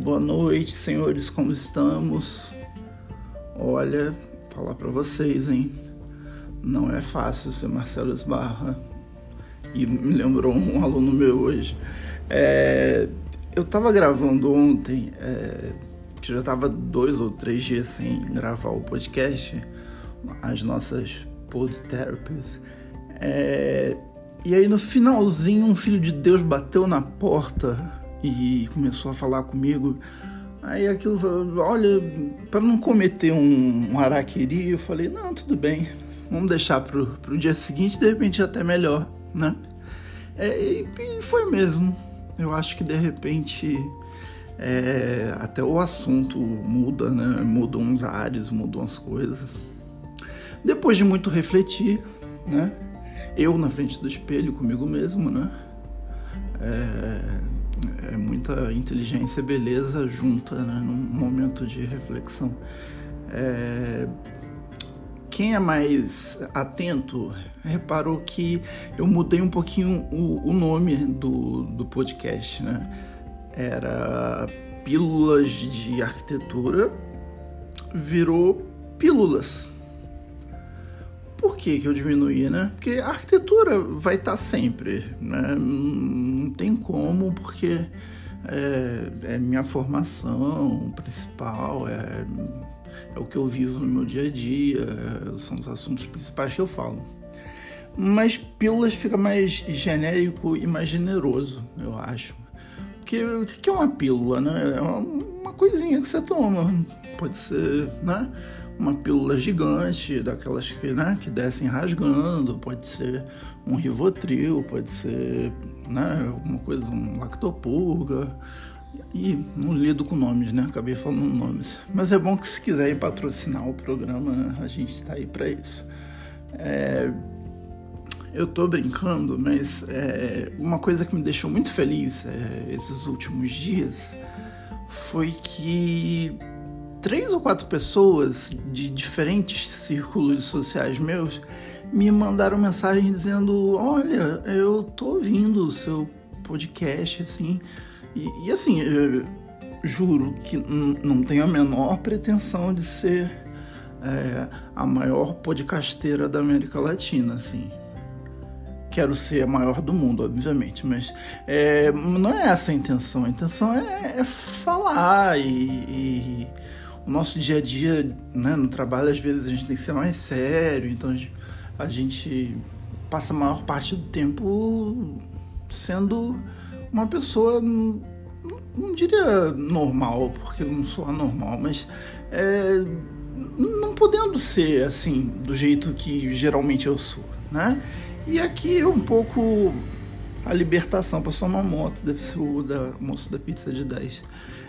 Boa noite, senhores, como estamos? Olha, falar pra vocês, hein? Não é fácil ser Marcelo Esbarra. E me lembrou um aluno meu hoje. Eu tava gravando ontem, que já tava 2 ou 3 dias sem gravar o podcast, as nossas pod therapies. E aí no finalzinho um filho de Deus bateu na porta e começou a falar comigo. Aí aquilo, olha, para não cometer um araquiri, eu falei, não, tudo bem, vamos deixar pro dia seguinte, de repente até melhor, né? E foi mesmo. Eu acho que de repente até o assunto muda, né? Mudam uns ares, mudam as coisas. Depois de muito refletir, né? Eu na frente do espelho comigo mesmo, né? Muita inteligência e beleza junta, né? Num momento de reflexão. Quem é mais atento reparou que eu mudei um pouquinho o nome do podcast, né? Era Pílulas de Arquitetura, virou Pílulas. Por que eu diminuí, né? Porque a arquitetura vai estar sempre, né? Não tem como, porque é minha formação principal, é o que eu vivo no meu dia a dia, são os assuntos principais que eu falo. Mas pílulas fica mais genérico e mais generoso, eu acho. Porque o que é uma pílula, né? É uma coisinha que você toma. Pode ser, né? Uma pílula gigante, daquelas que descem rasgando, pode ser um Rivotril, pode ser, né, alguma coisa, um Lactopurga. E não lido com nomes, né? Acabei falando nomes. Mas é bom que se quiserem patrocinar o programa, né, a gente está aí para isso. Eu tô brincando, mas uma coisa que me deixou muito feliz esses últimos dias foi que 3 ou 4 pessoas de diferentes círculos sociais meus me mandaram mensagem dizendo: olha, eu tô ouvindo o seu podcast, assim, e assim, eu juro que não tenho a menor pretensão de ser a maior podcasteira da América Latina, assim. Quero ser a maior do mundo, obviamente, mas não é essa a intenção. A intenção é falar e o nosso dia a dia, né, no trabalho, às vezes a gente tem que ser mais sério, então a gente passa a maior parte do tempo sendo uma pessoa, não diria normal, porque eu não sou anormal, mas não podendo ser assim, do jeito que geralmente eu sou, né? E aqui é um pouco a libertação. Passou uma moto, deve ser o moço da pizza de 10.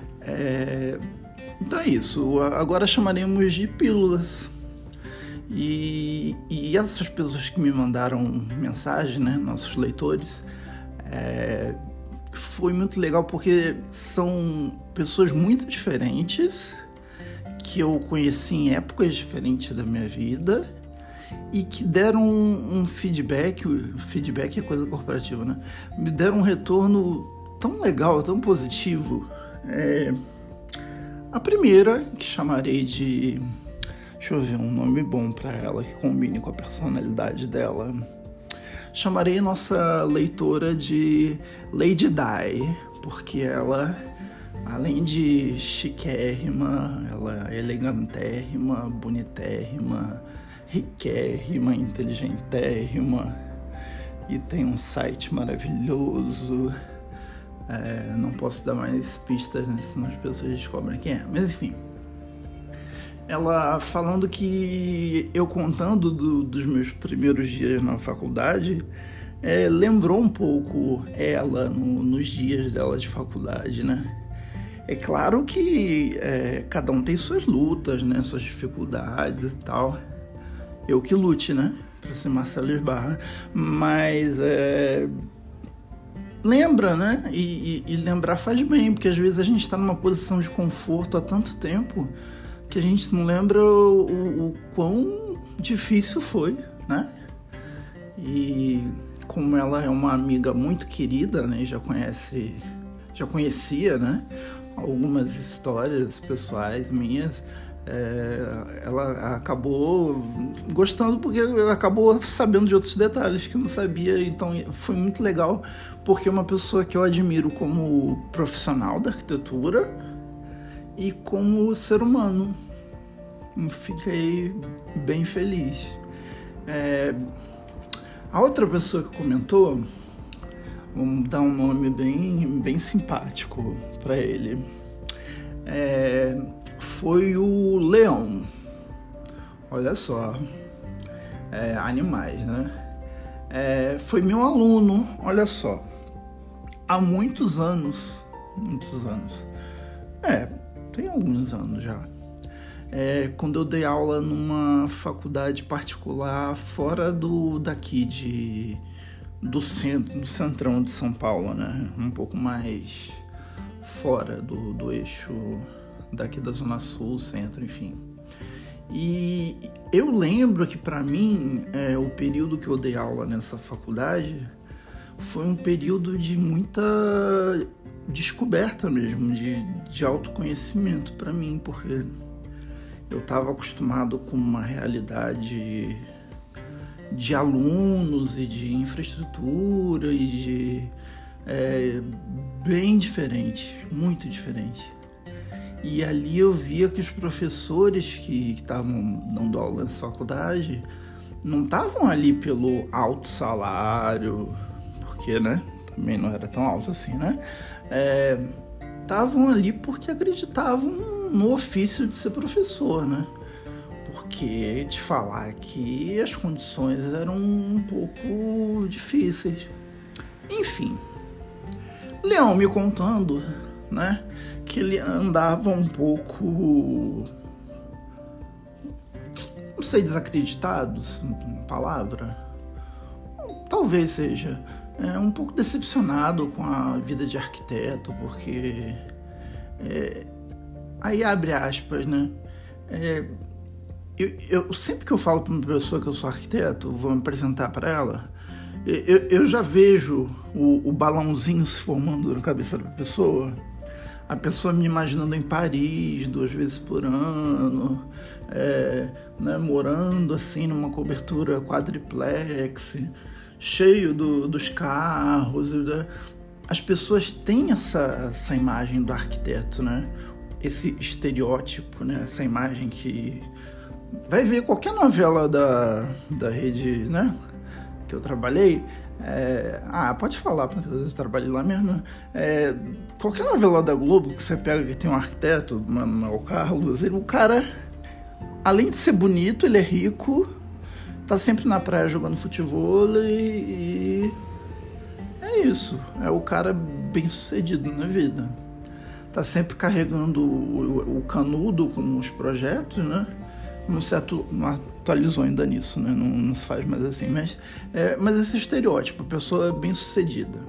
Então é isso, agora chamaremos de pílulas. E essas pessoas que me mandaram mensagem, né, nossos leitores, foi muito legal porque são pessoas muito diferentes, que eu conheci em épocas diferentes da minha vida e que deram um feedback. O feedback é coisa corporativa, né? Me deram um retorno tão legal, tão positivo. A primeira, que chamarei de... Deixa eu ver um nome bom para ela, que combine com a personalidade dela. Chamarei nossa leitora de Lady Di, porque ela, além de chiquérrima, ela é elegantérrima, bonitérrima, riquérrima, inteligentérrima, e tem um site maravilhoso. Não posso dar mais pistas, né, senão as pessoas descobrem quem é, mas enfim. Ela falando que eu contando dos meus primeiros dias na faculdade, lembrou um pouco ela nos dias dela de faculdade, né? É claro que cada um tem suas lutas, né, suas dificuldades e tal. Eu que lute, né, pra ser Marcelo Esbarra, mas lembra, né, e lembrar faz bem, porque às vezes a gente tá numa posição de conforto há tanto tempo que a gente não lembra o quão difícil foi, né? E como ela é uma amiga muito querida, né, já conhecia, né, algumas histórias pessoais minhas, ela acabou gostando porque acabou sabendo de outros detalhes que eu não sabia. Então foi muito legal, porque é uma pessoa que eu admiro como profissional da arquitetura e como ser humano. Fiquei bem feliz. A outra pessoa que comentou, vamos dar um nome bem simpático para ele, foi o Leão. Olha só, animais, né? Foi meu aluno, olha só, há muitos anos, tem alguns anos já. Quando eu dei aula numa faculdade particular fora daqui do centrão de São Paulo, né? Um pouco mais fora do eixo daqui da Zona Sul, centro, enfim. E eu lembro que para mim, o período que eu dei aula nessa faculdade foi um período de muita descoberta mesmo, de autoconhecimento para mim, porque eu estava acostumado com uma realidade de alunos e de infraestrutura e bem diferente, muito diferente. E ali eu via que os professores que estavam dando aula nessa faculdade não estavam ali pelo alto salário, porque, né, também não era tão alto assim, né? Estavam ali porque acreditavam no ofício de ser professor, né? Porque te falar que as condições eram um pouco difíceis. Enfim, Leão me contando, né, que ele andava um pouco, não sei, desacreditado, uma palavra, talvez seja, um pouco decepcionado com a vida de arquiteto, porque aí abre aspas, né? Eu sempre que eu falo para uma pessoa que eu sou arquiteto, vou me apresentar para ela, eu já vejo o balãozinho se formando na cabeça da pessoa, a pessoa me imaginando em Paris 2 vezes por ano, né, morando assim numa cobertura quadriplex, cheio dos carros. As pessoas têm essa imagem do arquiteto, né? Esse estereótipo, né? Essa imagem que vai ver qualquer novela da rede, né, que eu trabalhei. Pode falar, porque às vezes eu trabalhei lá mesmo. Qualquer novela da Globo que você pega que tem um arquiteto, Manuel Carlos, o cara, além de ser bonito, ele é rico, tá sempre na praia jogando futebol e é isso. É o cara bem sucedido na vida. Tá sempre carregando o canudo com os projetos, né? Não atualizou ainda nisso, né? Não se faz mais assim, mas esse estereótipo, pessoa bem sucedida.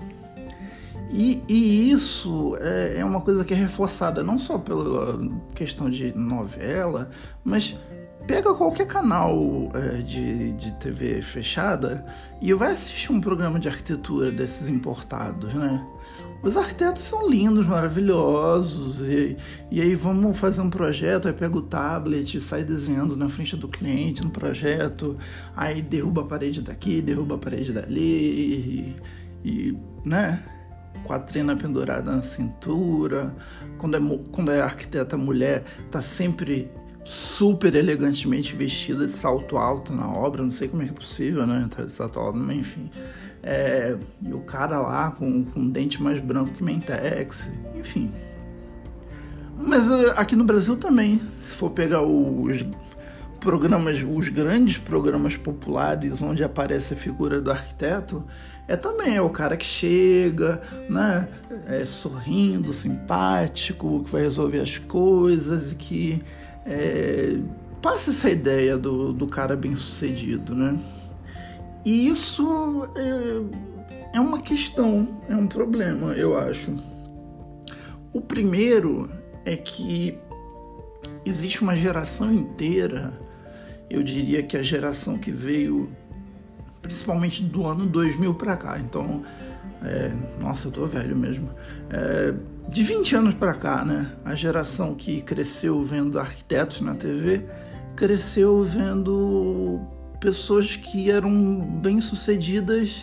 E isso é uma coisa que é reforçada não só pela questão de novela, mas pega qualquer canal de TV fechada e vai assistir um programa de arquitetura desses importados, né? Os arquitetos são lindos, maravilhosos, e aí vamos fazer um projeto, aí pega o tablet, sai desenhando na frente do cliente no projeto, aí derruba a parede daqui, derruba a parede dali, e né, quatrina pendurada na cintura. Quando é arquiteta mulher, tá sempre super elegantemente vestida de salto alto na obra, não sei como é que é possível, né, entrar de salto alto, mas enfim. E o cara lá com um dente mais branco que Mentex, enfim. Mas aqui no Brasil também, se for pegar os grandes programas populares onde aparece a figura do arquiteto, também é o cara que chega, né, sorrindo, simpático, que vai resolver as coisas e que passa essa ideia do cara bem sucedido, né? E isso é uma questão, é um problema, eu acho. O primeiro é que existe uma geração inteira, eu diria que a geração que veio principalmente do ano 2000 para cá, então Nossa, eu tô velho mesmo. De 20 anos para cá, né? A geração que cresceu vendo arquitetos na TV, cresceu vendo pessoas que eram bem-sucedidas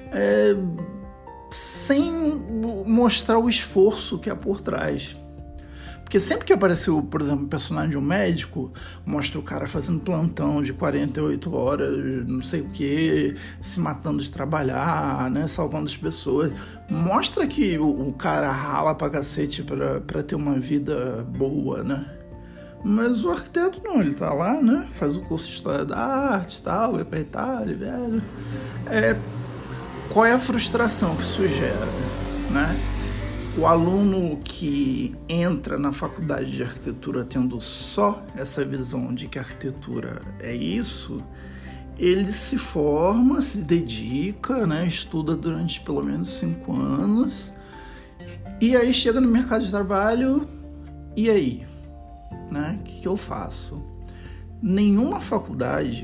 sem mostrar o esforço que é por trás. Porque sempre que apareceu, por exemplo, um personagem de um médico, mostra o cara fazendo plantão de 48 horas, não sei o que, se matando de trabalhar, né, salvando as pessoas. Mostra que o cara rala pra cacete pra ter uma vida boa, né? Mas o arquiteto não, ele tá lá, né, faz o curso de História da Arte e tal, vai pra Itália, velho. Qual é a frustração que isso gera, né? O aluno que entra na faculdade de arquitetura tendo só essa visão de que a arquitetura é isso, ele se forma, se dedica, né, estuda durante pelo menos 5 anos, e aí chega no mercado de trabalho, e aí? Né? O que eu faço? Nenhuma faculdade,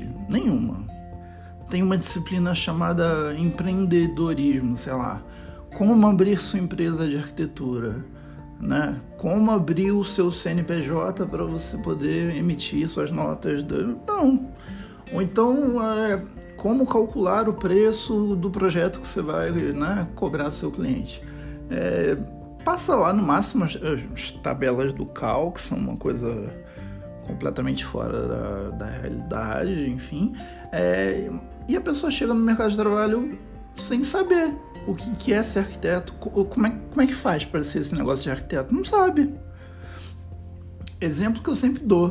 tem uma disciplina chamada empreendedorismo, sei lá, como abrir sua empresa de arquitetura, né? Como abrir o seu CNPJ para você poder emitir suas notas. Não. Ou então, como calcular o preço do projeto que você vai, né, cobrar do seu cliente. Passa lá no máximo as tabelas do CAL, que são uma coisa completamente fora da realidade, enfim. E a pessoa chega no mercado de trabalho sem saber o que é ser arquiteto, como é que faz para ser esse negócio de arquiteto? Não sabe. Exemplo que eu sempre dou.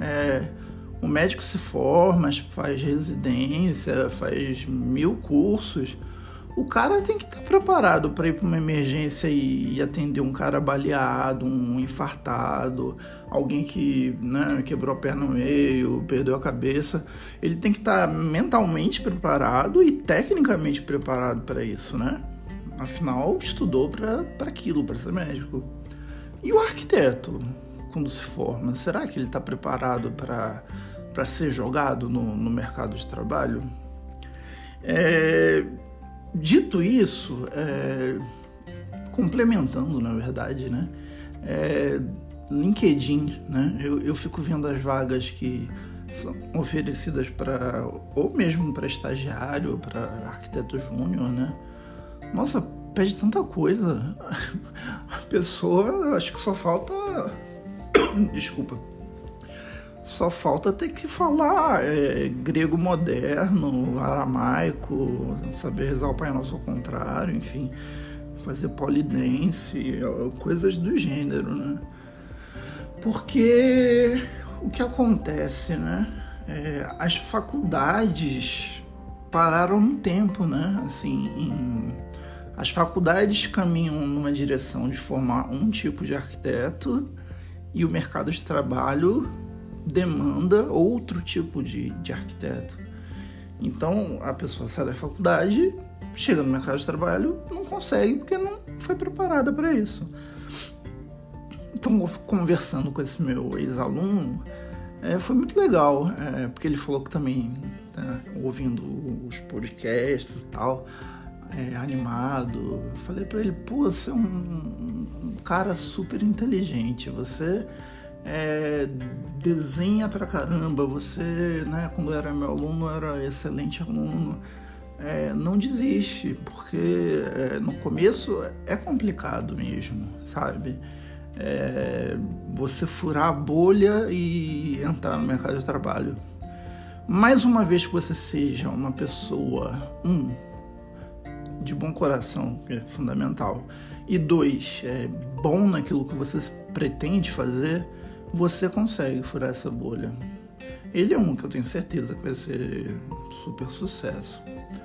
O médico se forma, faz residência, faz 1000 cursos. O cara tem que estar preparado para ir para uma emergência e atender um cara baleado, um infartado, alguém que, né, quebrou a perna no meio, perdeu a cabeça. Ele tem que estar mentalmente preparado e tecnicamente preparado para isso, né? Afinal, estudou para aquilo, para ser médico. E o arquiteto, quando se forma, será que ele está preparado para ser jogado no mercado de trabalho? Dito isso, complementando, na verdade, né? LinkedIn, né? Eu fico vendo as vagas que são oferecidas ou mesmo para estagiário, ou para arquiteto júnior, né? Nossa, pede tanta coisa. A pessoa, acho que só falta... Desculpa. Só falta ter que falar grego moderno, aramaico, saber rezar o Pai Nosso ao contrário, enfim, fazer polidense, coisas do gênero, né? Porque o que acontece, né? As faculdades pararam no tempo, né? Assim, as faculdades caminham numa direção de formar um tipo de arquiteto e o mercado de trabalho demanda outro tipo de arquiteto. Então a pessoa sai da faculdade, chega no mercado de trabalho, não consegue porque não foi preparada para isso. Então, conversando com esse meu ex-aluno, foi muito legal, porque ele falou que também, tá ouvindo os podcasts e tal, animado. Eu falei para ele, pô, você é um cara super inteligente, você desenha pra caramba, você, né, quando era meu aluno, era excelente aluno. Não desiste, porque no começo é complicado mesmo, sabe? Você furar a bolha e entrar no mercado de trabalho. Mais uma vez que você seja uma pessoa, de bom coração, que é fundamental, e 2, bom naquilo que você pretende fazer, você consegue furar essa bolha. Ele é um que eu tenho certeza que vai ser super sucesso.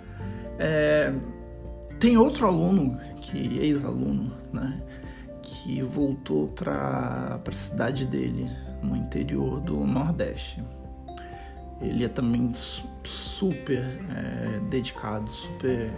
Tem outro aluno, ex-aluno, né, que voltou para a cidade dele, no interior do Nordeste. Ele é também super dedicado, super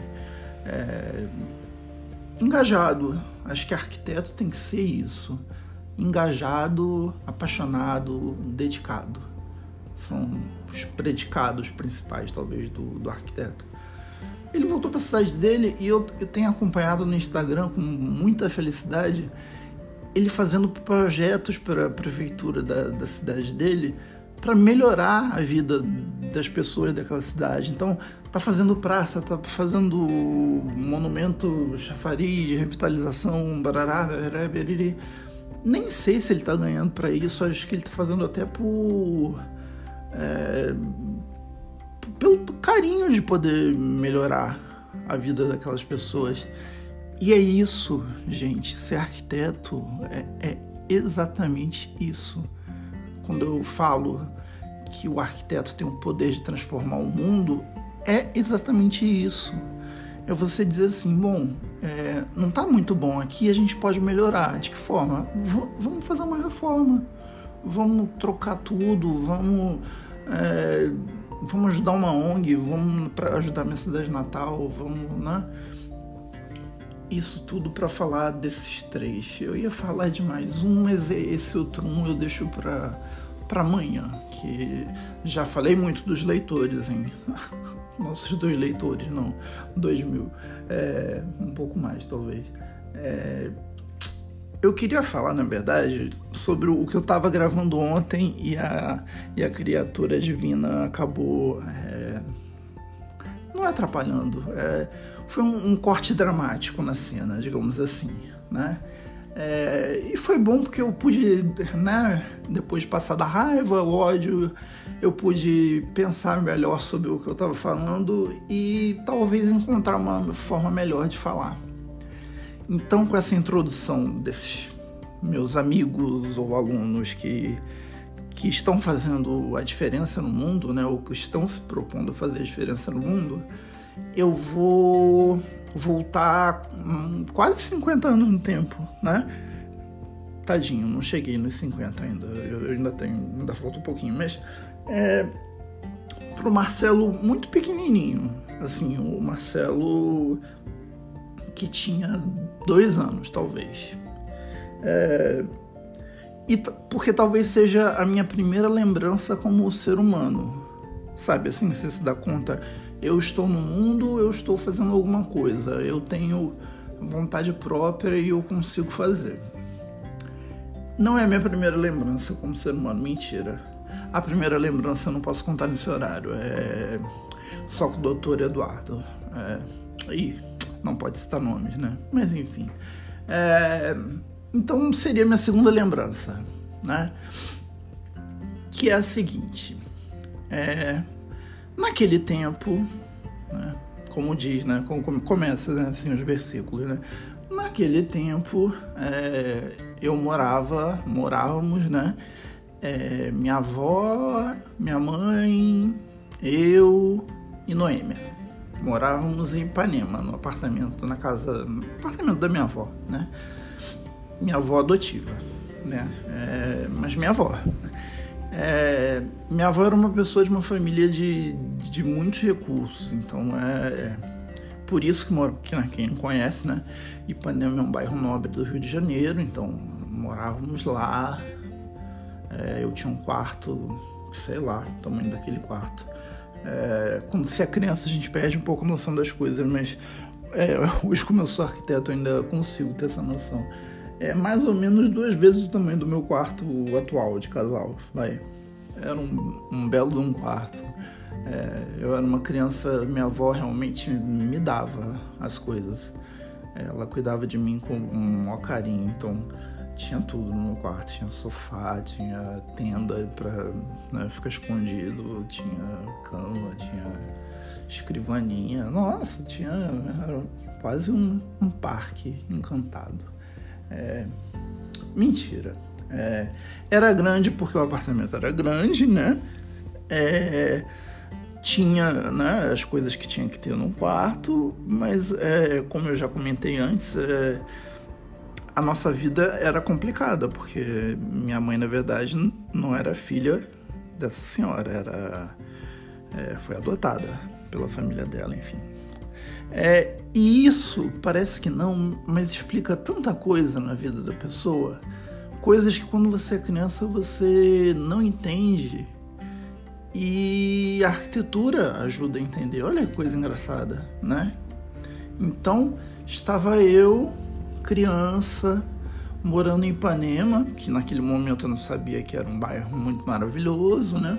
engajado. Acho que arquiteto tem que ser isso. Engajado, apaixonado, dedicado. São os predicados principais, talvez, do arquiteto. Ele voltou para a cidade dele e eu tenho acompanhado no Instagram com muita felicidade ele fazendo projetos para a prefeitura da cidade dele para melhorar a vida das pessoas daquela cidade. Então, tá fazendo praça, tá fazendo monumento, chafariz, revitalização, barará, barará, beriri. Nem sei se ele tá ganhando para isso, acho que ele tá fazendo até pelo carinho de poder melhorar a vida daquelas pessoas. E é isso, gente, ser arquiteto é exatamente isso. Quando eu falo que o arquiteto tem o poder de transformar o mundo, é exatamente isso. É você dizer assim, bom, não está muito bom aqui, a gente pode melhorar. De que forma? Vamos fazer uma reforma. Vamos trocar tudo, vamos ajudar uma ONG, vamos para ajudar a minha cidade natal, vamos, né? Isso tudo para falar desses 3. Eu ia falar de mais um, mas esse outro eu deixo para amanhã, que já falei muito dos leitores, hein? Nossos 2 leitores, não, 2.000, um pouco mais talvez. Eu queria falar, na verdade, sobre o que eu estava gravando ontem e a criatura divina acabou não atrapalhando, foi um corte dramático na cena, digamos assim, né? E foi bom porque eu pude, né, depois de passar da raiva, o ódio, eu pude pensar melhor sobre o que eu estava falando e talvez encontrar uma forma melhor de falar. Então, com essa introdução desses meus amigos ou alunos que estão fazendo a diferença no mundo, né, ou que estão se propondo a fazer a diferença no mundo, eu vou voltar quase 50 anos no tempo, né? Tadinho, não cheguei nos 50 ainda, eu ainda falta um pouquinho, mas pro Marcelo muito pequenininho, assim, o Marcelo que tinha 2 anos, talvez. Porque talvez seja a minha primeira lembrança como ser humano, sabe, assim, você se dá conta, eu estou no mundo, eu estou fazendo alguma coisa, eu tenho vontade própria e eu consigo fazer. Não é a minha primeira lembrança como ser humano, mentira. A primeira lembrança eu não posso contar nesse horário, só com o Dr. Eduardo. Não pode citar nomes, né? Mas enfim. Então seria minha segunda lembrança, né? Que é a seguinte. Naquele tempo, né, como diz, né, como começa, né, assim, os versículos, né? Naquele tempo, morávamos, né? Minha avó, minha mãe, eu e Noêmia. Morávamos em Ipanema, no apartamento da minha avó, né? Minha avó adotiva, né? Mas minha avó. Minha avó era uma pessoa de uma família de muitos recursos, então por isso que quem não conhece, né? Ipanema é um bairro nobre do Rio de Janeiro, então morávamos lá. Eu tinha um quarto, sei lá, o tamanho daquele quarto. Quando você é criança a gente perde um pouco a noção das coisas, mas hoje, como eu sou arquiteto, eu ainda consigo ter essa noção. Mais ou menos 2 vezes o tamanho do meu quarto atual de casal, vai. Era um belo de um quarto. Eu era uma criança, minha avó realmente me dava as coisas. Ela cuidava de mim com um maior carinho, então tinha tudo no meu quarto. Tinha sofá, tinha tenda pra, né, ficar escondido, tinha cama, tinha escrivaninha. Nossa, era quase um parque encantado. Mentira. Era grande porque o apartamento era grande, né? Tinha, né, as coisas que tinha que ter num quarto, mas como eu já comentei antes, a nossa vida era complicada, porque minha mãe, na verdade, não era filha dessa senhora, foi adotada pela família dela, enfim. E isso parece que não, mas explica tanta coisa na vida da pessoa, coisas que quando você é criança você não entende E a arquitetura ajuda a entender. Olha que coisa engraçada, né? Então, estava eu, criança, morando em Ipanema, que naquele momento eu não sabia que era um bairro muito maravilhoso, né?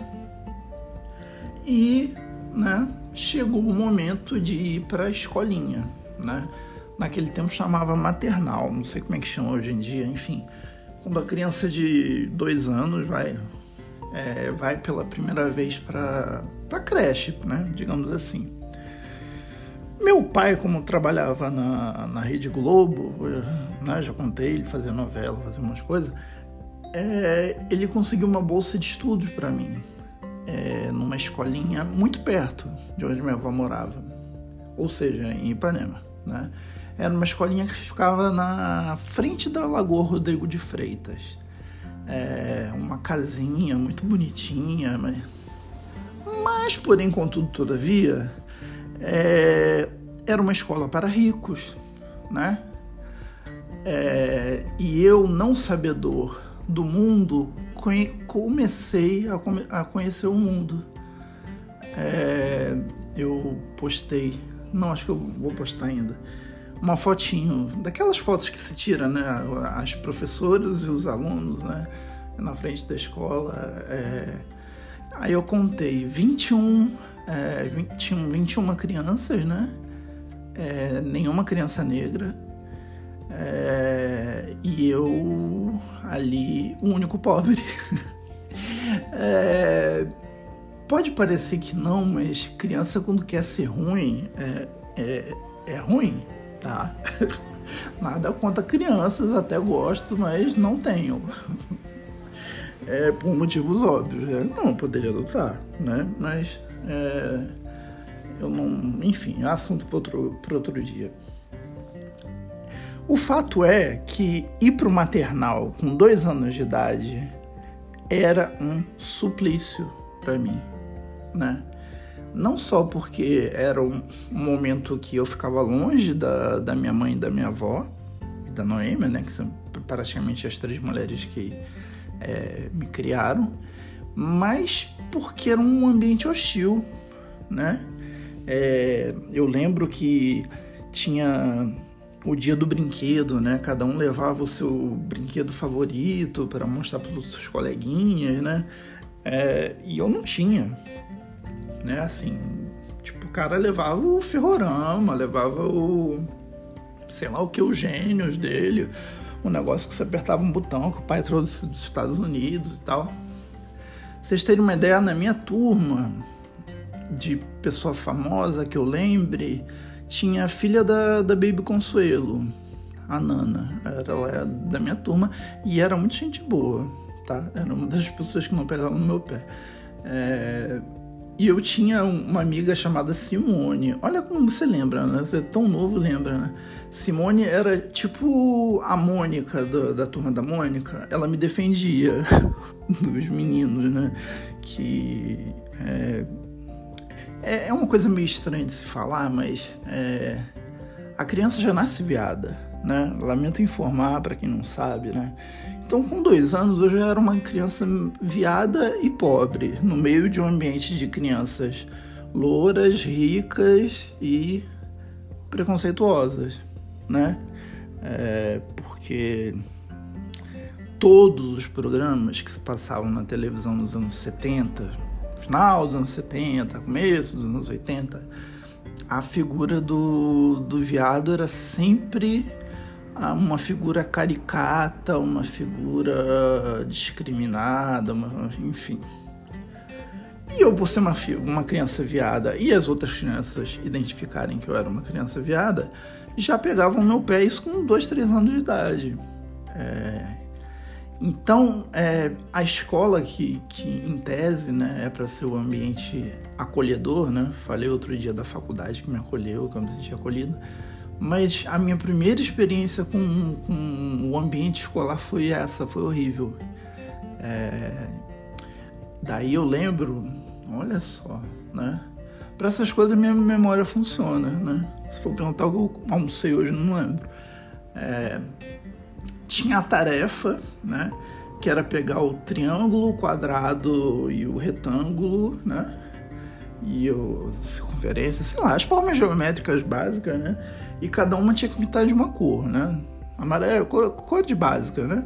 E, né, chegou o momento de ir para a escolinha, né? Naquele tempo chamava maternal, não sei como é que chama hoje em dia, enfim. Quando a criança de 2 anos vai pela primeira vez para creche, né? Digamos assim. Meu pai, como trabalhava na Rede Globo, né, já contei, ele fazia novela, fazia umas coisas, ele conseguiu uma bolsa de estudos para mim, numa escolinha muito perto de onde minha avó morava, ou seja, em Ipanema, né? Era uma escolinha que ficava na frente da Lagoa Rodrigo de Freitas. Uma casinha muito bonitinha, mas porém, contudo, todavia, era uma escola para ricos, né? E eu, não sabedor do mundo, comecei a conhecer o mundo. Eu postei, não, acho que eu vou postar ainda, uma fotinho, daquelas fotos que se tira, né? As professoras e os alunos, né? Na frente da escola. Aí eu contei 21 crianças, né? Nenhuma criança negra. E eu ali, o único pobre. Pode parecer que não, mas criança, quando quer ser ruim, é ruim, tá? Nada contra crianças, até gosto, mas não tenho. Por motivos óbvios. Não poderia adotar, né? Mas eu não... Enfim, assunto para outro dia. O fato é que ir para o maternal com 2 anos de idade era um suplício para mim, né? Não só porque era um momento que eu ficava longe da minha mãe e da minha avó, e da Noêmia, né? Que são praticamente as 3 mulheres que me criaram, mas porque era um ambiente hostil, né? Eu lembro que tinha o dia do brinquedo, né? Cada um levava o seu brinquedo favorito para mostrar para os seus coleguinhas, né? E eu não tinha, né? Assim, tipo, o cara levava o ferrorama, levava o, sei lá o que, os gênios dele, um negócio que você apertava um botão que o pai trouxe dos Estados Unidos e tal. Vocês terem uma ideia, na minha turma de pessoa famosa que eu lembre, tinha a filha da Baby Consuelo, a Nana. Ela é da minha turma e era muito gente boa, tá? Era uma das pessoas que não pegavam no meu pé. E eu tinha uma amiga chamada Simone. Olha como você lembra, né? Você é tão novo, lembra, né? Simone era tipo a Mônica da turma da Mônica. Ela me defendia dos meninos, né? Que é uma coisa meio estranha de se falar, mas a criança já nasce viada, né? Lamento informar para quem não sabe, né? Então, com 2 anos, eu já era uma criança viada e pobre, no meio de um ambiente de crianças louras, ricas e preconceituosas, né? Porque todos os programas que se passavam na televisão nos anos 70, final dos anos 70, começo dos anos 80, a figura do viado era sempre uma figura caricata, uma figura discriminada, enfim. E eu, por ser uma criança viada, e as outras crianças identificarem que eu era uma criança viada, já pegavam no meu pé, isso com 2, 3 anos de idade. Então, a escola que em tese, né, é para ser o ambiente acolhedor, né? Falei outro dia da faculdade que me acolheu, que eu me senti acolhido. Mas a minha primeira experiência com o ambiente escolar foi essa, foi horrível. Daí eu lembro, olha só, né? Para essas coisas minha memória funciona, né? Se for perguntar o que eu almocei hoje, não lembro. Tinha a tarefa, né? que era pegar o triângulo, o quadrado e o retângulo, né? E a circunferência, sei lá, as formas geométricas básicas, né? E cada uma tinha que pintar de uma cor, né? Amarelo, cor de básica, né?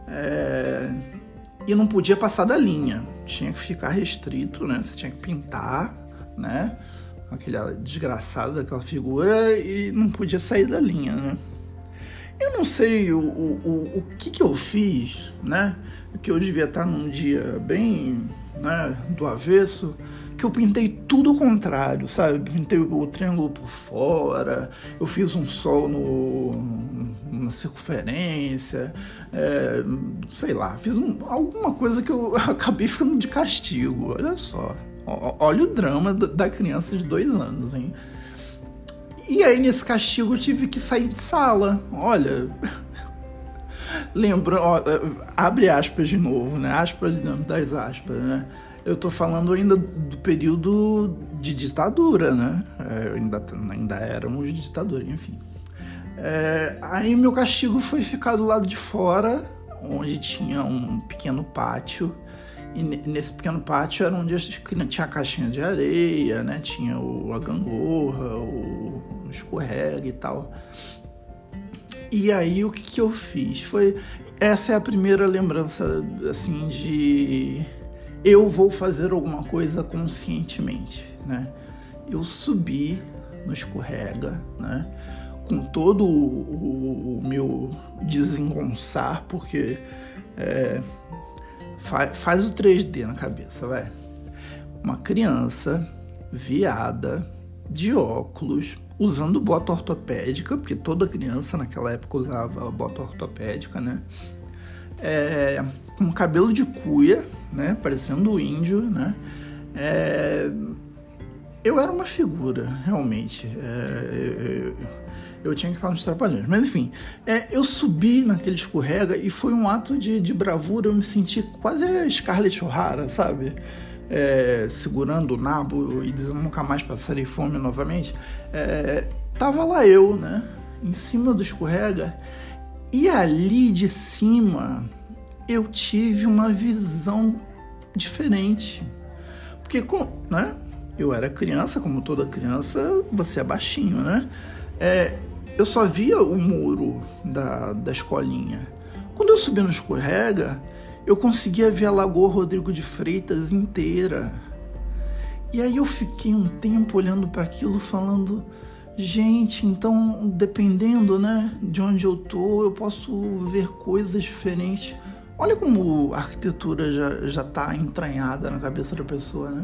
E não podia passar da linha, tinha que ficar restrito, né? Você tinha que pintar, né? Aquele desgraçado daquela figura e não podia sair da linha, né? Eu não sei o que eu fiz, né? Que eu devia estar num dia bem, né, do avesso, que eu pintei tudo ao contrário, sabe? Pintei o triângulo por fora, eu fiz um sol na circunferência, sei lá, fiz alguma coisa que eu acabei ficando de castigo, olha só. Olha o drama da criança de 2 anos, hein? E aí, nesse castigo, eu tive que sair de sala. Olha, lembra, abre aspas de novo, né? Aspas dentro das aspas, né? Eu tô falando ainda do período de ditadura, né? Ainda éramos de ditadura, enfim. Aí meu castigo foi ficar do lado de fora, onde tinha um pequeno pátio. E nesse pequeno pátio era onde tinha a caixinha de areia, né? Tinha a gangorra, o escorrega e tal. E aí o que eu fiz? Essa é a primeira lembrança, assim, de eu vou fazer alguma coisa conscientemente, né? Eu subi no escorrega, né? Com todo o meu desengonçar, porque faz o 3D na cabeça, vai. Uma criança viada, de óculos, usando bota ortopédica, porque toda criança naquela época usava bota ortopédica, né? Com cabelo de cuia, né? Parecendo índio, né? Eu era uma figura, realmente. Eu tinha que estar nos Trapalhões. Mas, enfim, eu subi naquele escorrega e foi um ato de bravura. Eu me senti quase a Scarlett O'Hara, sabe? Segurando o nabo e dizendo nunca mais passarei fome novamente. Tava lá eu, né? Em cima do escorrega. E ali de cima eu tive uma visão diferente. Porque, né? Eu era criança, como toda criança, você é baixinho, né? Eu só via o muro da escolinha. Quando eu subi no escorrega, eu conseguia ver a Lagoa Rodrigo de Freitas inteira. E aí eu fiquei um tempo olhando para aquilo, falando... Gente, então, dependendo, né, de onde eu tô, eu posso ver coisas diferentes. Olha como a arquitetura já tá entranhada na cabeça da pessoa, né?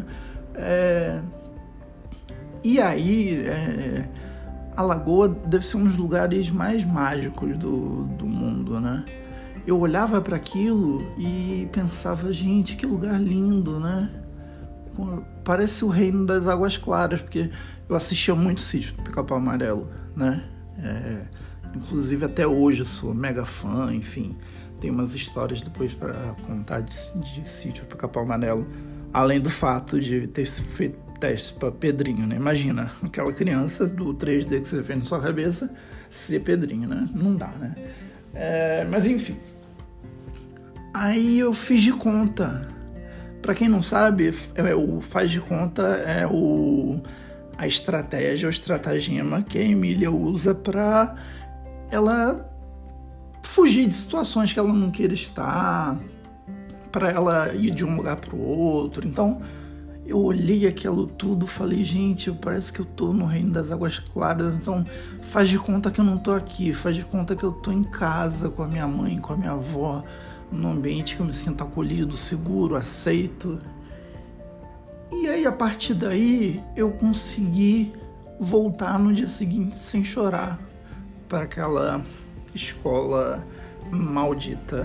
E aí, a Lagoa deve ser um dos lugares mais mágicos do mundo, né? Eu olhava para aquilo e pensava, gente, que lugar lindo, né? Parece o reino das águas claras, porque eu assistia muito Sítio do Pica-Pau Amarelo, né? Inclusive até hoje eu sou mega fã, enfim. Tem umas histórias depois para contar de Sítio do Pica-Pau Amarelo, além do fato de ter feito teste para Pedrinho, né? Imagina, aquela criança do 3D que você vê na sua cabeça ser Pedrinho, né? Não dá, né? Mas enfim. Aí eu fiz de conta. Para quem não sabe, o faz de conta é a estratégia, o estratagema que a Emília usa para ela fugir de situações que ela não queira estar, para ela ir de um lugar para o outro. Então, eu olhei aquilo tudo e falei, gente, parece que eu tô no reino das águas claras, então faz de conta que eu não tô aqui, faz de conta que eu tô em casa com a minha mãe, com a minha avó, num ambiente que eu me sinto acolhido, seguro, aceito. E aí, a partir daí, eu consegui voltar no dia seguinte sem chorar para aquela escola maldita.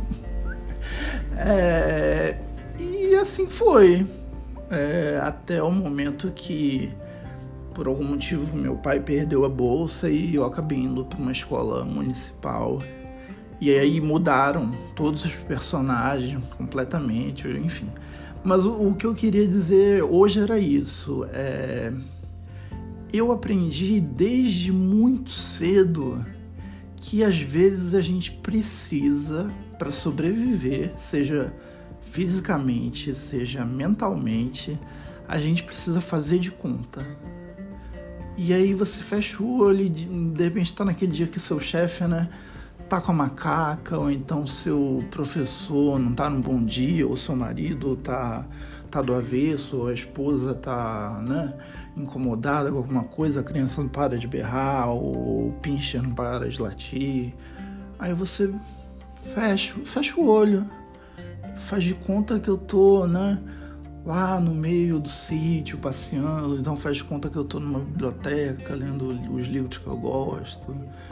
E assim foi. Até o momento que, por algum motivo, meu pai perdeu a bolsa e eu acabei indo para uma escola municipal. E aí mudaram todos os personagens completamente, enfim. Mas o que eu queria dizer hoje era isso. Eu aprendi desde muito cedo que às vezes a gente precisa, para sobreviver, seja fisicamente, seja mentalmente, a gente precisa fazer de conta. E aí você fecha o olho e de repente tá naquele dia que seu chefe, né, tá com a macaca, ou então seu professor não tá num bom dia, ou seu marido tá do avesso, ou a esposa tá, né, incomodada com alguma coisa, a criança não para de berrar, ou o pincher não para de latir. Aí você fecha o olho, faz de conta que eu tô, né, lá no meio do sítio, passeando, então faz de conta que eu tô numa biblioteca, lendo os livros que eu gosto.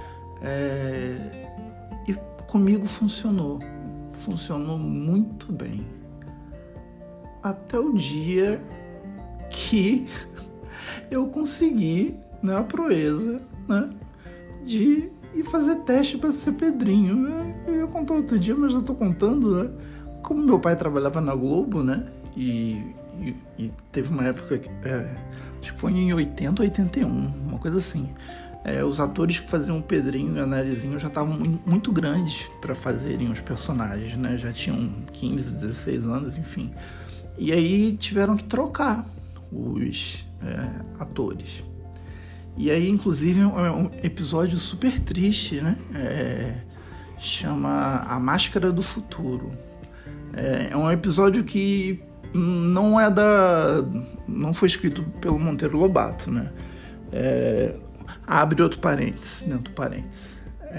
E comigo funcionou muito bem. Até o dia que eu consegui, né, a proeza, né, de ir fazer teste para ser Pedrinho. Eu ia contar outro dia, mas já tô contando, né? Como meu pai trabalhava na Globo, né? E teve uma época, acho que foi em 80, 81, uma coisa assim. Os atores que faziam o Pedrinho e a Narizinho já estavam muito grandes para fazerem os personagens, né? Já tinham 15, 16 anos, enfim. E aí tiveram que trocar os atores. E aí, inclusive, é um episódio super triste, né? Chama A Máscara do Futuro. É um episódio que não foi escrito pelo Monteiro Lobato, né? Abre outro parênteses, dentro do parênteses.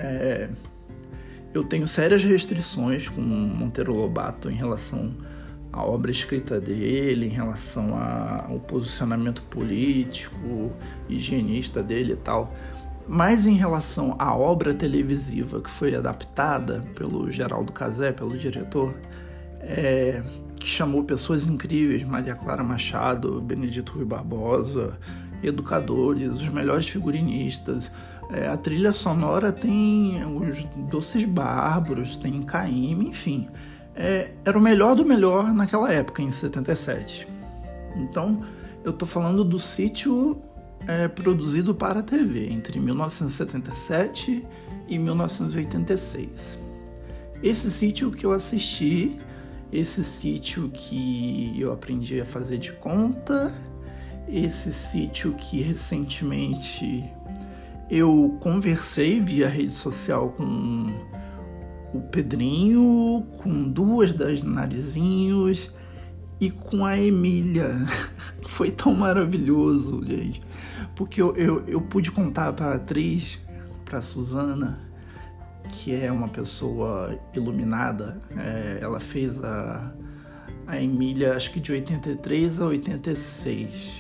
Eu tenho sérias restrições com o Monteiro Lobato em relação à obra escrita dele, em relação ao posicionamento político, higienista dele e tal. Mas em relação à obra televisiva que foi adaptada pelo Geraldo Cazé, pelo diretor, que chamou pessoas incríveis, Maria Clara Machado, Benedito Rui Barbosa, educadores, os melhores figurinistas. A trilha sonora tem os Doces Bárbaros, tem Caymmi, enfim. Era o melhor do melhor naquela época, em 77. Então, eu tô falando do Sítio produzido para a TV, entre 1977 e 1986. Esse sítio que eu assisti, esse sítio que eu aprendi a fazer de conta, esse sítio que recentemente eu conversei via rede social com o Pedrinho, com duas das Narizinhos e com a Emília. Foi tão maravilhoso, gente, porque eu pude contar para a atriz, para a Suzana, que é uma pessoa iluminada. Ela fez a Emília, acho que de 83 a 86.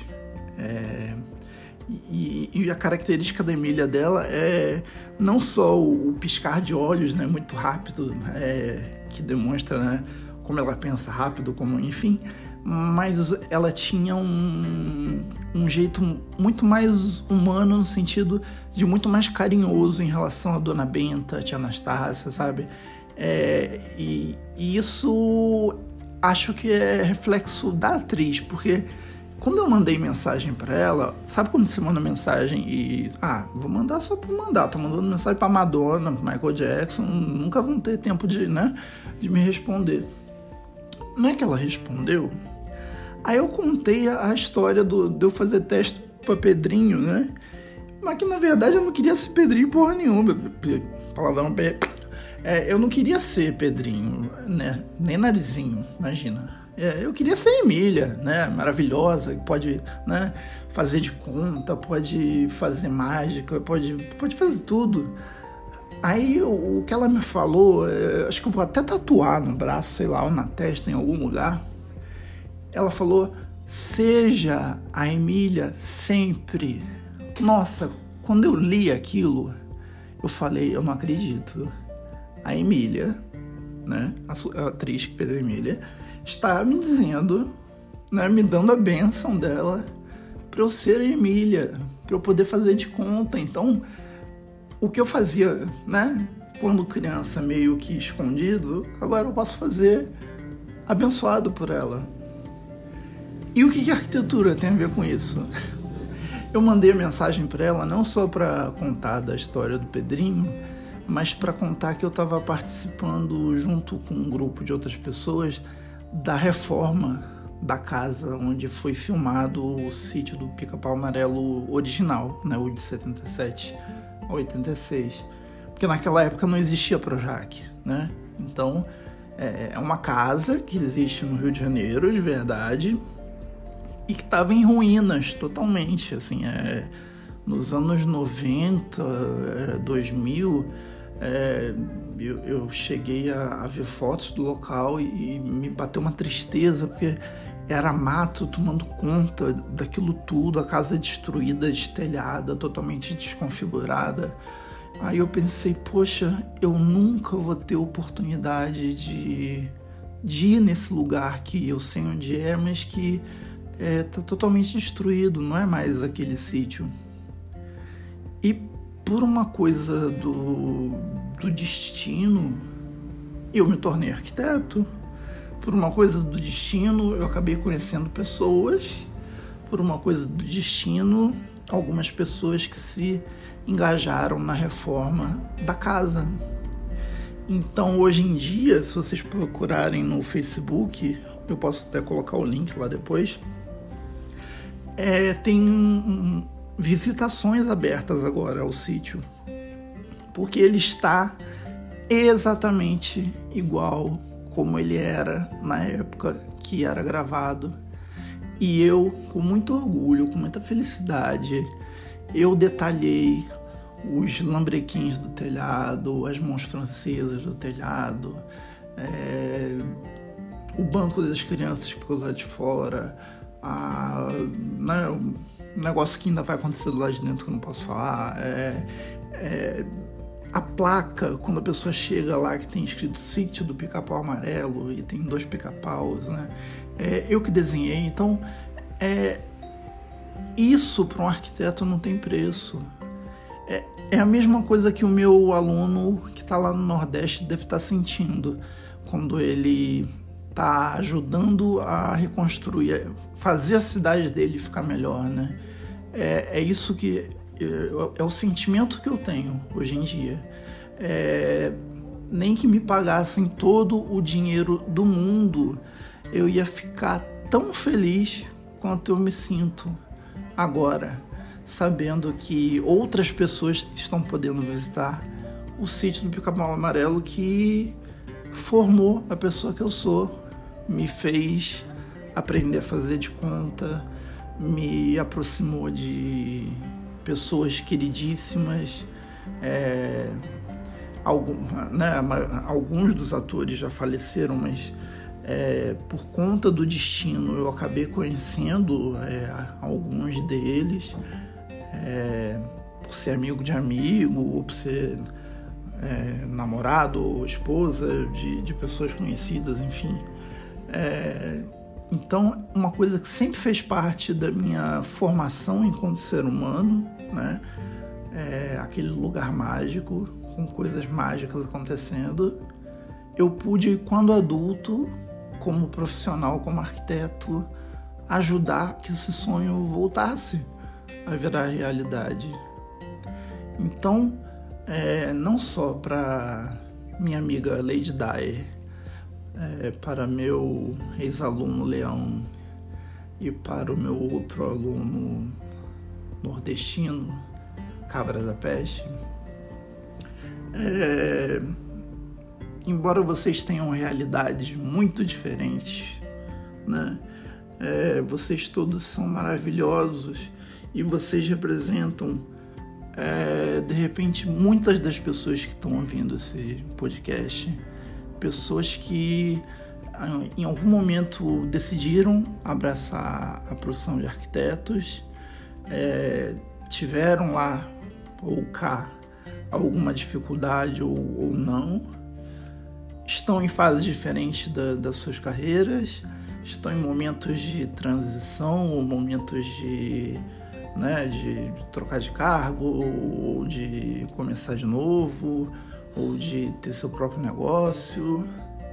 E a característica da Emília dela é não só o piscar de olhos, né, muito rápido, que demonstra, né, como ela pensa rápido, como, enfim, mas ela tinha um jeito muito mais humano, no sentido de muito mais carinhoso em relação a Dona Benta, a tia Anastácia, sabe? E isso acho que é reflexo da atriz, porque quando eu mandei mensagem pra ela, sabe quando você manda mensagem e... vou mandar só por mandar, tô mandando mensagem pra Madonna, Michael Jackson, nunca vão ter tempo de me responder. Não é que ela respondeu? Aí eu contei a história de eu fazer teste pra Pedrinho, né? Mas que na verdade eu não queria ser Pedrinho porra nenhuma. Palavrão... eu não queria ser Pedrinho, né? Nem Narizinho, imagina. Eu queria ser Emília, né? Maravilhosa, que pode, né, fazer de conta, pode fazer mágica, pode fazer tudo. Aí o que ela me falou, acho que eu vou até tatuar no braço, sei lá, ou na testa, em algum lugar. Ela falou: seja a Emília sempre. Nossa, quando eu li aquilo, eu falei, eu não acredito. A Emília, né, a atriz que fez a Emília, está me dizendo, né, me dando a bênção dela para eu ser a Emília, para eu poder fazer de conta. Então, o que eu fazia, né, quando criança, meio que escondido, agora eu posso fazer abençoado por ela. E o que a arquitetura tem a ver com isso? Eu mandei a mensagem para ela não só para contar da história do Pedrinho, mas para contar que eu estava participando junto com um grupo de outras pessoas da reforma da casa onde foi filmado o sítio do Pica-Pau Amarelo original, né, o de 77 a 86, porque naquela época não existia Projac, né? Então é uma casa que existe no Rio de Janeiro de verdade e que estava em ruínas totalmente, assim, nos anos 90, 2000, eu cheguei a ver fotos do local e me bateu uma tristeza, porque era mato tomando conta daquilo tudo, a casa destruída, destelhada, totalmente desconfigurada. Aí eu pensei, poxa, eu nunca vou ter oportunidade de ir nesse lugar que eu sei onde é, mas que tá totalmente destruído, não é mais aquele sítio. E por uma coisa do destino, eu me tornei arquiteto. Por uma coisa do destino, eu acabei conhecendo pessoas. Por uma coisa do destino, algumas pessoas que se engajaram na reforma da casa. Então, hoje em dia, se vocês procurarem no Facebook, eu posso até colocar o link lá depois, tem visitações abertas agora ao sítio, porque ele está exatamente igual como ele era na época que era gravado. E eu, com muito orgulho, com muita felicidade, eu detalhei os lambrequins do telhado, as mãos francesas do telhado, o banco das crianças que ficou lá de fora, um negócio que ainda vai acontecer lá de dentro que eu não posso falar, a placa, quando a pessoa chega lá, que tem escrito Sítio do Pica-Pau Amarelo e tem 2 pica-paus, né? Eu que desenhei. Então, isso para um arquiteto não tem preço. É a mesma coisa que o meu aluno que está lá no Nordeste deve estar sentindo quando ele está ajudando a reconstruir, fazer a cidade dele ficar melhor, né? É isso que é o sentimento que eu tenho hoje em dia. Nem que me pagassem todo o dinheiro do mundo, eu ia ficar tão feliz quanto eu me sinto agora, sabendo que outras pessoas estão podendo visitar o sítio do Pica-Pau Amarelo, que formou a pessoa que eu sou, me fez aprender a fazer de conta, me aproximou de pessoas queridíssimas. Alguns dos atores já faleceram, mas por conta do destino eu acabei conhecendo alguns deles, por ser amigo de amigo, ou por ser namorado ou esposa de pessoas conhecidas, enfim. Então, uma coisa que sempre fez parte da minha formação enquanto ser humano, né? Aquele lugar mágico, com coisas mágicas acontecendo. Eu pude, quando adulto, como profissional, como arquiteto, ajudar que esse sonho voltasse a virar realidade. Então, não só para minha amiga Lady Dyer, para meu ex-aluno Leão e para o meu outro aluno nordestino, Cabra da Peste, embora vocês tenham realidades muito diferentes, né? Vocês todos são maravilhosos e vocês representam, de repente, muitas das pessoas que estão ouvindo esse podcast, pessoas que em algum momento decidiram abraçar a profissão de arquitetos, tiveram lá ou cá alguma dificuldade ou não, estão em fases diferentes das suas carreiras, estão em momentos de transição, ou momentos de trocar de cargo, ou de começar de novo, ou de ter seu próprio negócio.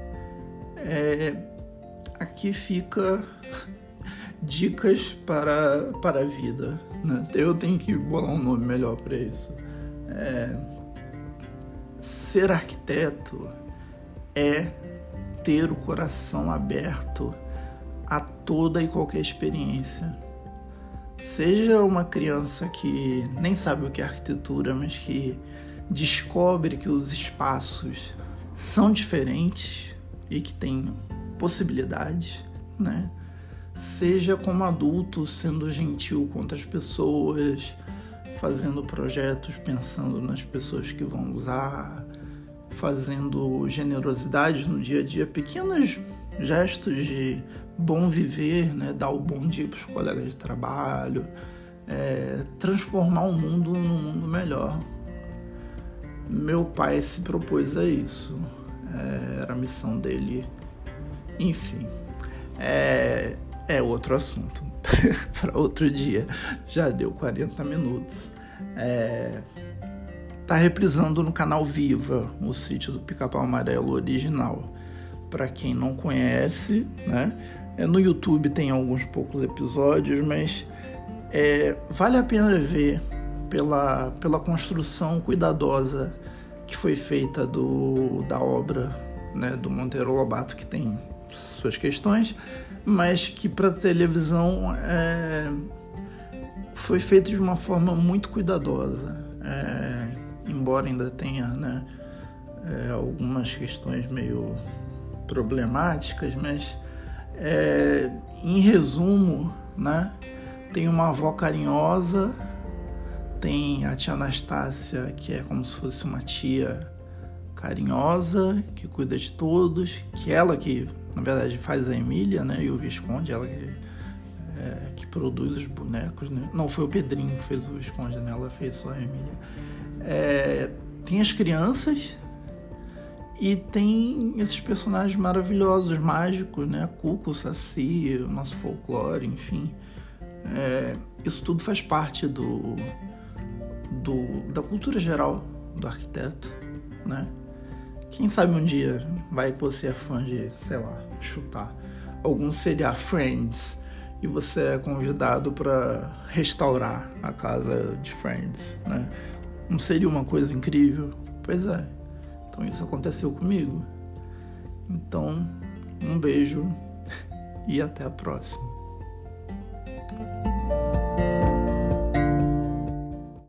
Aqui fica dicas para a vida, né? Eu tenho que bolar um nome melhor para isso. ser arquiteto é ter o coração aberto a toda e qualquer experiência. Seja uma criança que nem sabe o que é arquitetura, mas que descobre que os espaços são diferentes e que tem possibilidades, né? Seja como adulto, sendo gentil com outras pessoas, fazendo projetos pensando nas pessoas que vão usar, fazendo generosidade no dia a dia, pequenos gestos de bom viver, né? Dar o bom dia para os colegas de trabalho, transformar o mundo num mundo melhor. Meu pai se propôs a isso, era a missão dele. Enfim, é outro assunto para outro dia. Já deu 40 minutos. Tá reprisando no canal Viva, o Sítio do Pica-Pau Amarelo original. Para quem não conhece, né? No YouTube tem alguns poucos episódios, mas vale a pena ver pela construção cuidadosa que foi feita da obra, né, do Monteiro Lobato, que tem suas questões, mas que para televisão foi feito de uma forma muito cuidadosa, embora ainda tenha, né, algumas questões meio problemáticas, mas em resumo, né, tem uma avó carinhosa, tem a tia Anastácia, que é como se fosse uma tia carinhosa, que cuida de todos, que ela que, na verdade, faz a Emília, né, e o Visconde, ela que produz os bonecos, né? Não, foi o Pedrinho que fez o Visconde, né? Ela fez só a Emília. Tem as crianças e tem esses personagens maravilhosos, mágicos, né? Cuco, o Saci, o nosso folclore, enfim. Isso tudo faz parte da cultura geral do arquiteto, né? Quem sabe um dia vai que você é fã de, sei lá, chutar algum seriado Friends e você é convidado para restaurar a casa de Friends, né? Não seria uma coisa incrível? Pois é. Então isso aconteceu comigo. Então, um beijo e até a próxima.